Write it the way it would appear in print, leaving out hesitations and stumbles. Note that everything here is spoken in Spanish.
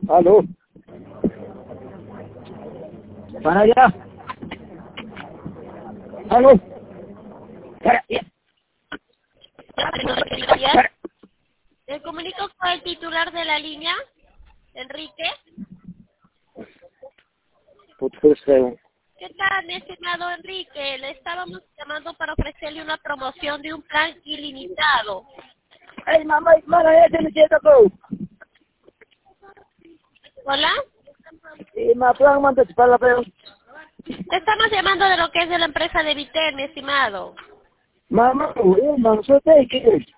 Aló. Para allá. Aló. Para allá. Me comunico con el titular de la línea, Enrique. ¿Qué tal, mi estimado Enrique? Le estábamos llamando para ofrecerle una promoción de un plan ilimitado. Ay, mamá, hermana, ya me queda todo. ¿Hola? Y me puedan mandar para la peor. Le estamos llamando de lo que es de la empresa de Vitel, mi estimado. Mamá, no sé qué es.